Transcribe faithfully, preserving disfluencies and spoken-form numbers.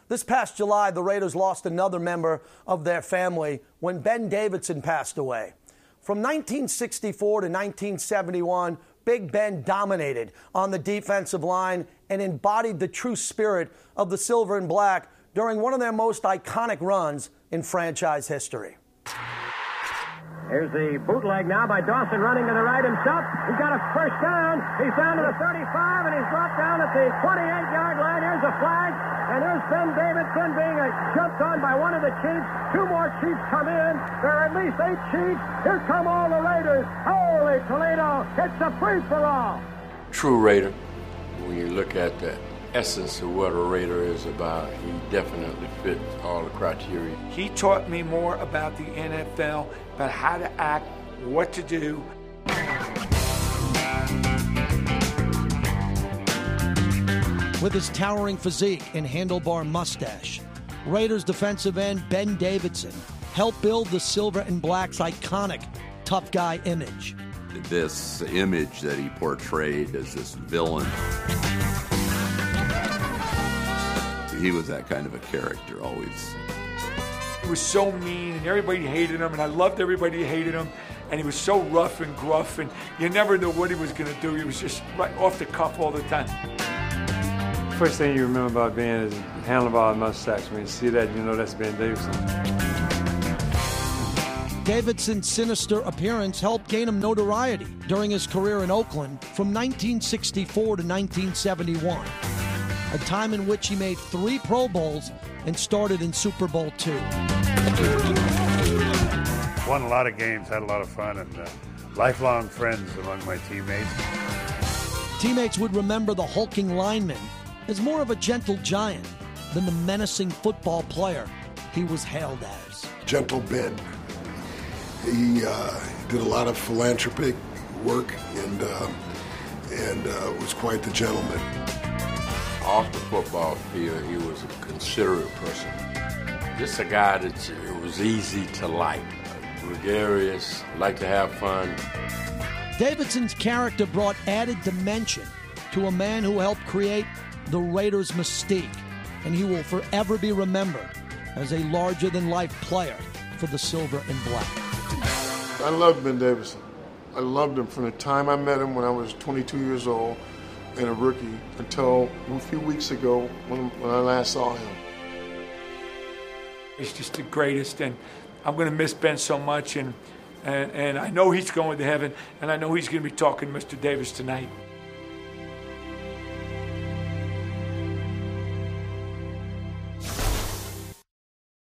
This past July, the Raiders lost another member of their family when Ben Davidson passed away. From nineteen sixty-four to nineteen seventy-one, Big Ben dominated on the defensive line and embodied the true spirit of the Silver and Black during one of their most iconic runs in franchise history. Here's the bootleg now by Dawson running to the right himself. He's got a first down. He's down to the thirty-five, and he's dropped down at the twenty-eight-yard line. Here's a flag, and there's Ben Davidson being uh, jumped on by one of the Chiefs. Two more Chiefs come in. There are at least eight Chiefs. Here come all the Raiders. Holy Toledo, it's a free-for-all. True Raider. When you look at the essence of what a Raider is about, he definitely fits all the criteria. He taught me more about the N F L, about how to act, what to do. With his towering physique and handlebar mustache, Raiders defensive end Ben Davidson helped build the Silver and Black's iconic tough guy image. This image that he portrayed as this villain, he was that kind of a character always. He was so mean, and everybody hated him, and I loved everybody who hated him. And he was so rough and gruff, and you never knew what he was going to do. He was just right off the cuff all the time. First thing you remember about Ben is handlebar and mustache. When you see that, you know that's Ben Davidson. Davidson's sinister appearance helped gain him notoriety during his career in Oakland from nineteen sixty-four to nineteen seventy-one, a time in which he made three Pro Bowls and started in Super Bowl two. Won a lot of games, had a lot of fun, and uh, lifelong friends among my teammates. Teammates would remember the hulking lineman as more of a gentle giant than the menacing football player he was hailed as. Gentle Ben. He uh, did a lot of philanthropic work and uh, and uh, was quite the gentleman. Off the football field, he was a considerate person. Just a guy that it was easy to like. Gregarious, liked to have fun. Davidson's character brought added dimension to a man who helped create the Raiders' mystique, and he will forever be remembered as a larger-than-life player for the Silver and Black. I loved Ben Davidson. I loved him from the time I met him when I was twenty-two years old and a rookie until a few weeks ago when, when I last saw him. He's just the greatest, and I'm going to miss Ben so much, and, and, and I know he's going to heaven, and I know he's going to be talking to Mister Davis tonight.